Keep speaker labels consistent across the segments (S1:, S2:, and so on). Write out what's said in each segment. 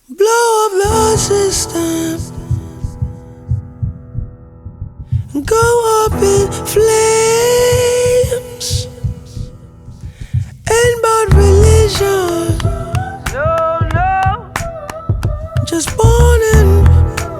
S1: Blow up the system, go up in flames. Ain't about religion, no, no. Just born and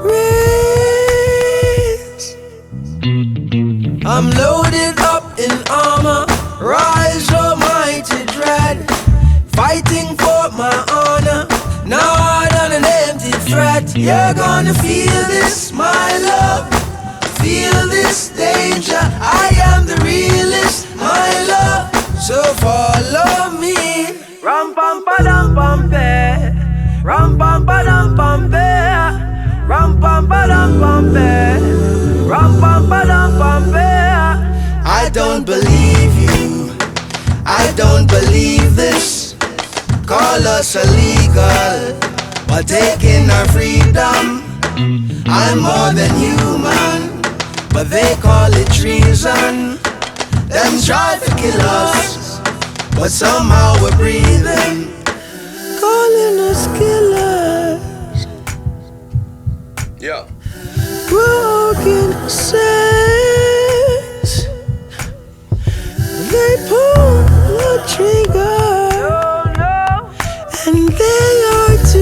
S1: raised. I'm loaded up in armor, rise almighty dread, fighting for my honor. Not on an empty threat. You're gonna feel this, my love. Feel this danger. I am the realest, my love. So follow me. Ram pam padam pam pe. Ram pam padam pam pe. Ram pam padam pam pe. Ram pam padam pam pe. I don't believe you. I don't believe this. Call us illegal, but taking our freedom. I'm more than human, but they call it treason. Them try to kill us, but somehow we're breathing. Calling us killers.
S2: Yeah.
S1: Broken saints. They pull the trigger, and they are to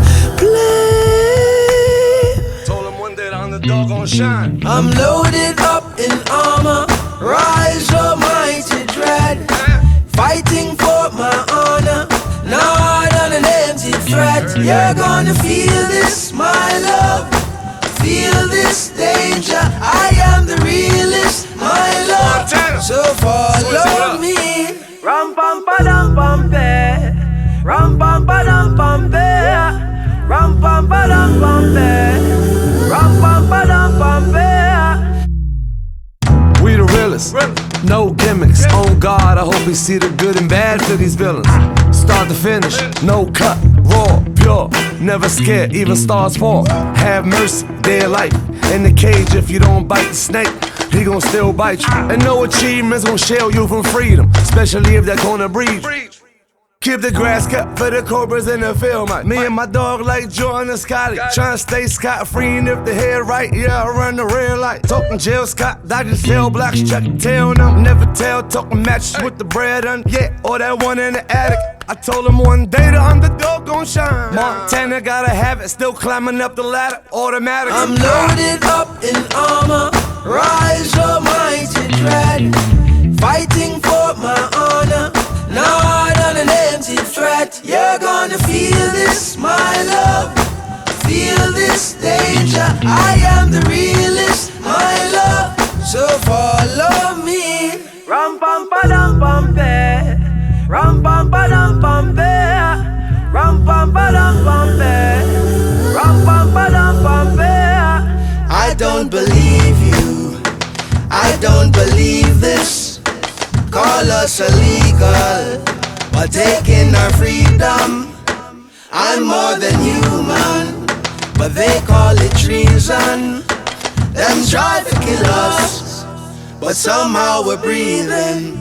S1: blame.
S2: Told him one day the underdog gon' shine.
S1: I'm loaded up in armor, rise almighty dread, fighting for my honor, not on an empty threat. You're gonna feel this, my love. Feel this danger. I am the realest, my love. So follow me. Ram pam padam pam pe. Ram pam padam pam pe. Ram pam padam pam pe. Ram pam padam pam pe.
S3: We the realest, no gimmicks. On God, I hope we see the good and bad for these villains. Start to finish, no cut, raw, pure, never scared, even stars fall. Have mercy, dead life. In the cage, if you don't bite the snake, he gon' still bite you. And no achievements gon' shield you from freedom, especially if they're gonna breathe. Keep the grass cut for the cobras in the field, man. Me and my dog like Jordan and Scotty, tryna stay scot-free, and if the head right, yeah, I run the red light. Talking jail Scott, dodging cell blocks, check the tail now. Never tell, talking matches with the bread on, yeah, or that one in the attic. I told him one day the underdog gon' shine. Montana gotta have it, still climbing up the ladder, automatic.
S1: I'm loaded up in armor, rise almighty dread, fighting for my honor, not on an empty threat. You're gonna feel this, my love. Feel this danger. I am the realest, my love. So follow me. Ram pam padam pam pe. Ram pam padam pam pe. Ram pam padam pam pe. Ram pam padam pam pe. I don't believe you. I don't believe this. Call us illegal, but taking our freedom. I'm more than human, but they call it treason. Them try to kill us, but somehow we're breathing.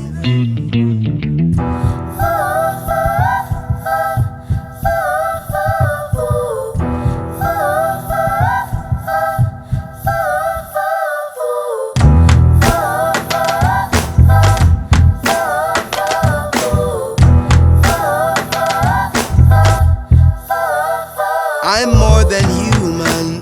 S1: I'm more than human,